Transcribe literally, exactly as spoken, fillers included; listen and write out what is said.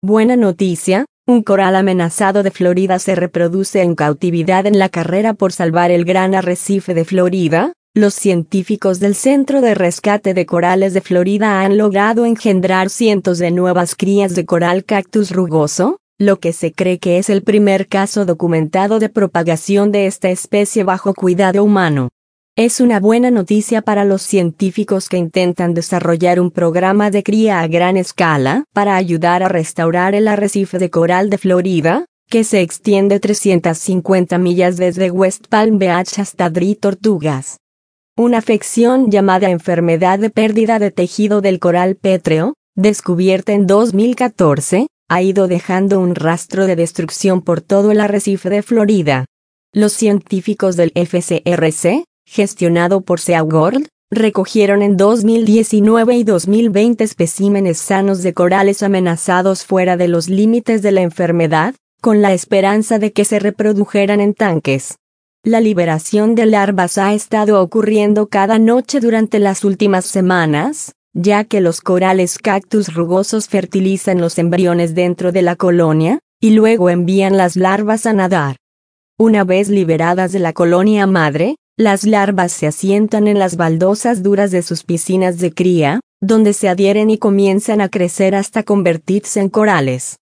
Buena noticia, un coral amenazado de Florida se reproduce en cautividad en la carrera por salvar el gran arrecife de Florida. Los científicos del Centro de Rescate de Corales de Florida han logrado engendrar cientos de nuevas crías de coral cactus rugoso, lo que se cree que es el primer caso documentado de propagación de esta especie bajo cuidado humano. Es una buena noticia para los científicos que intentan desarrollar un programa de cría a gran escala para ayudar a restaurar el arrecife de coral de Florida, que se extiende trescientas cincuenta millas desde West Palm Beach hasta Dry Tortugas. Una afección llamada enfermedad de pérdida de tejido del coral pétreo, descubierta en dos mil catorce, ha ido dejando un rastro de destrucción por todo el arrecife de Florida. Los científicos del F C R C, gestionado por SeaWorld, recogieron en dos mil diecinueve y dos mil veinte especímenes sanos de corales amenazados fuera de los límites de la enfermedad, con la esperanza de que se reprodujeran en tanques. La liberación de larvas ha estado ocurriendo cada noche durante las últimas semanas, ya que los corales cactus rugosos fertilizan los embriones dentro de la colonia, y luego envían las larvas a nadar. Una vez liberadas de la colonia madre, las larvas se asientan en las baldosas duras de sus piscinas de cría, donde se adhieren y comienzan a crecer hasta convertirse en corales.